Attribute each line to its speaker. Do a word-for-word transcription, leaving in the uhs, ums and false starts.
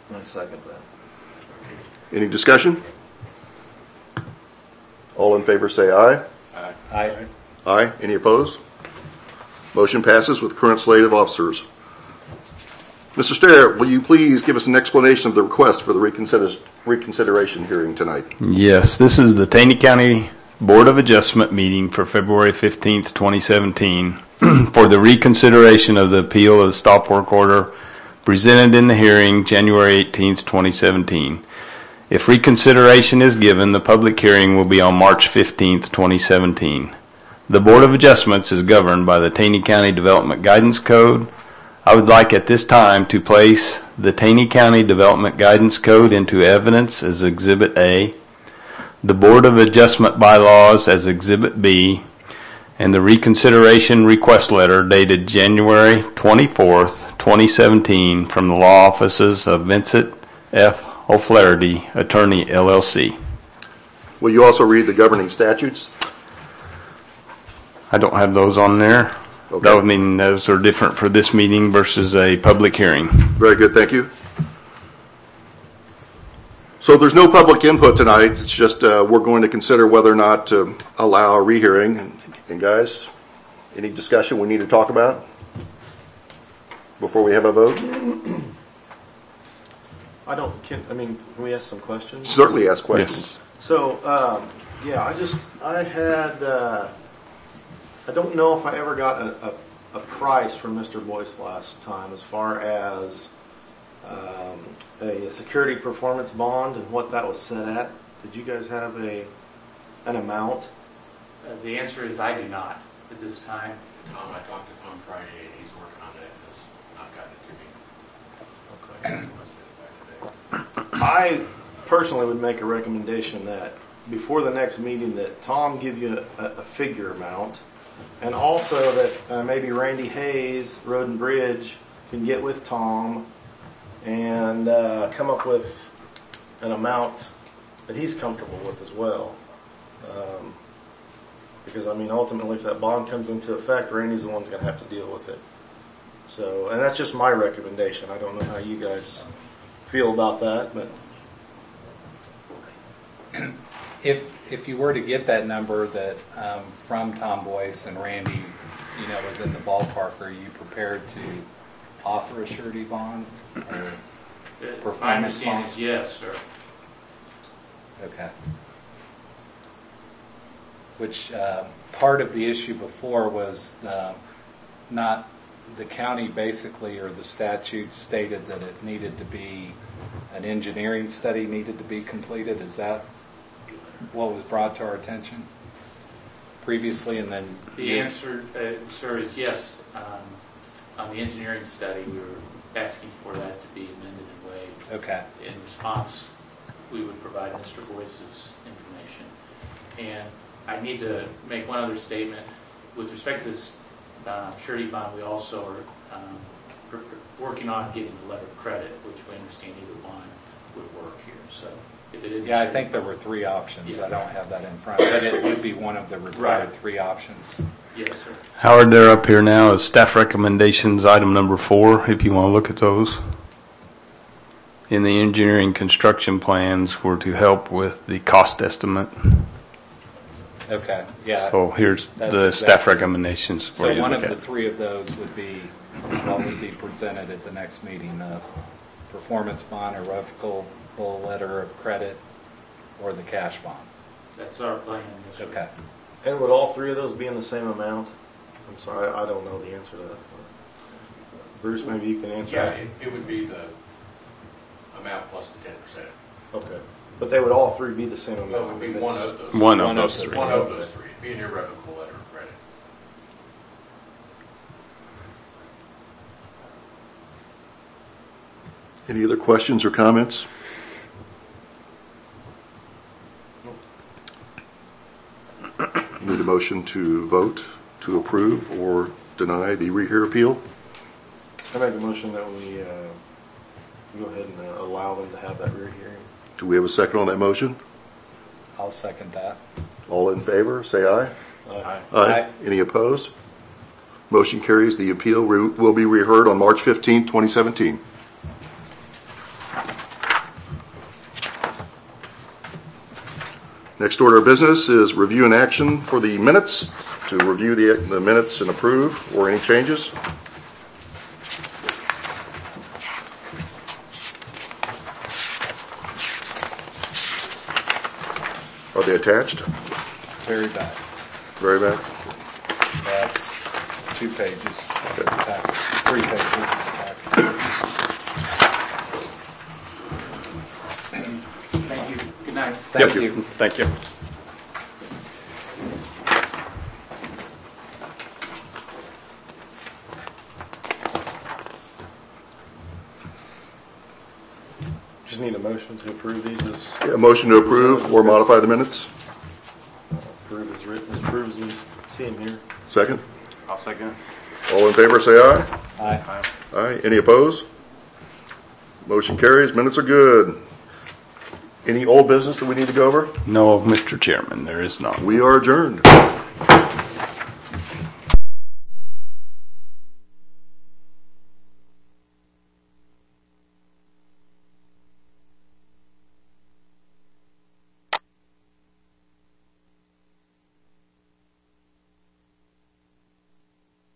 Speaker 1: I second that.
Speaker 2: Any discussion? All in favor say aye.
Speaker 3: Aye.
Speaker 1: Aye.
Speaker 2: Aye. Any opposed? Motion passes with current slate of officers. Mister Starrett, will you please give us an explanation of the request for the reconsider- reconsideration hearing tonight?
Speaker 4: Yes, this is the Taney County Board of Adjustment meeting for February fifteenth, twenty seventeen for the reconsideration of the appeal of the stop work order presented in the hearing January eighteenth, twenty seventeen. If reconsideration is given, the public hearing will be on March fifteenth, twenty seventeen. The Board of Adjustments is governed by the Taney County Development Guidance Code. I would like at this time to place the Taney County Development Guidance Code into evidence as Exhibit A, the Board of Adjustment bylaws as Exhibit B, and the reconsideration request letter dated January twenty-fourth, twenty seventeen from the law offices of Vincent F. O'Flaherty, Attorney, L L C.
Speaker 2: Will you also read the governing statutes?
Speaker 4: I don't have those on there.
Speaker 2: Okay.
Speaker 4: That would mean those are different for this meeting versus a public hearing.
Speaker 2: Very good, thank you. So there's no public input tonight. It's just uh, we're going to consider whether or not to allow a rehearing. And, and guys, any discussion we need to talk about before we have a vote?
Speaker 1: I don't, can, I mean, can we ask some questions?
Speaker 2: Certainly ask questions.
Speaker 4: Yes.
Speaker 1: So, um, yeah, I just, I had, uh, I don't know if I ever got a, a, a price from Mister Boyce last time as far as um, a security performance bond and what that was set at. Did you guys have a an amount?
Speaker 5: Uh, the answer is I do not at this time.
Speaker 3: Tom, I talked to Tom Friday, and he's working on that, and has not gotten it to me.
Speaker 1: Okay. I personally would make a recommendation that before the next meeting that Tom give you a, a figure amount, and also that uh, maybe Randy Hayes, Road and Bridge, can get with Tom and uh, come up with an amount that he's comfortable with as well. Um, because, I mean, ultimately, if that bond comes into effect, Randy's the one that's going to have to deal with it. So, and that's just my recommendation. I don't know how you guys feel about that, but
Speaker 6: if if you were to get that number that um, from Tom Boyce and Randy, you know, was in the ballpark, are you prepared to offer a surety bond or
Speaker 5: Uh, My
Speaker 6: performance
Speaker 5: understanding
Speaker 6: bond?
Speaker 5: is yes, sir.
Speaker 6: Okay. Which uh, part of the issue before was uh, not the county basically or the statute stated that it needed to be an engineering study needed to be completed. Is that what was brought to our attention previously? And then
Speaker 5: The answer, uh, sir, is yes. Um, on the engineering study, we were asking for that to be amended and waived.
Speaker 6: Okay.
Speaker 5: In response, we would provide Mister Boyce's information. And I need to make one other statement. With respect to this uh, surety bond, we also are um, pr- pr- working on getting a letter of credit, which we understand either one would work here. So if it is,
Speaker 6: Yeah, I think there were three options.
Speaker 5: Yeah.
Speaker 6: I don't have that in front, but it would be one of the required
Speaker 5: Right.
Speaker 6: three options.
Speaker 5: yes, sir.
Speaker 4: Howard, they're up here now as staff recommendations, item number four, if you want to look at those. In the engineering construction plans were to help with the cost estimate.
Speaker 6: Okay, yeah.
Speaker 4: So here's
Speaker 6: That's
Speaker 4: the staff
Speaker 6: exactly-
Speaker 4: recommendations for
Speaker 6: So
Speaker 4: you to
Speaker 6: one
Speaker 4: look
Speaker 6: of the
Speaker 4: at.
Speaker 6: three of those would be what would be presented at the next meeting, the performance bond, a revocable letter of credit, or the cash bond.
Speaker 5: That's our plan. Yes, sir.
Speaker 6: Okay.
Speaker 1: and would all three of those be in the same amount? I'm sorry, I don't know the answer to that. Bruce, maybe you can answer
Speaker 3: Yeah,
Speaker 1: that.
Speaker 3: it, it would be the amount plus the ten percent.
Speaker 1: Okay, but they would all three be the same amount.
Speaker 3: Well, it would be
Speaker 1: If
Speaker 3: one
Speaker 1: it's-
Speaker 3: of those.
Speaker 4: One of
Speaker 6: One of
Speaker 4: those
Speaker 6: the-
Speaker 4: three.
Speaker 3: One of those three. It'd be an irrevocable letter of credit.
Speaker 2: Any other questions or comments? Need a motion to vote to approve or deny the rehear appeal?
Speaker 1: I make a motion that we uh, go ahead and uh, allow them to have that rear hearing.
Speaker 2: Do we have a second on that motion?
Speaker 6: I'll second that.
Speaker 2: All in favor, say aye.
Speaker 1: Aye.
Speaker 6: Aye.
Speaker 2: Any opposed? Motion carries. The appeal re- will be reheard on March fifteenth, twenty seventeen. Next order of business is review and action for the minutes, to review the, the minutes and approve, or any changes. Are they attached?
Speaker 6: Very bad.
Speaker 2: Very bad.
Speaker 6: That's two pages.
Speaker 2: Okay.
Speaker 6: Back, three pages. Back.
Speaker 5: Thank you. Good night.
Speaker 6: Thank
Speaker 4: Yep.
Speaker 6: you.
Speaker 4: Thank you.
Speaker 1: Just need a motion to approve these as
Speaker 2: Yeah, motion to approve or modify the minutes.
Speaker 1: approve as written, as approved as you see them here.
Speaker 2: Second.
Speaker 4: I'll second.
Speaker 2: All in favor, say aye.
Speaker 6: Aye.
Speaker 2: Aye. Any opposed? Motion carries. Minutes are good. Any old business that we need to go over?
Speaker 4: No, Mister Chairman, there is none.
Speaker 2: We are adjourned.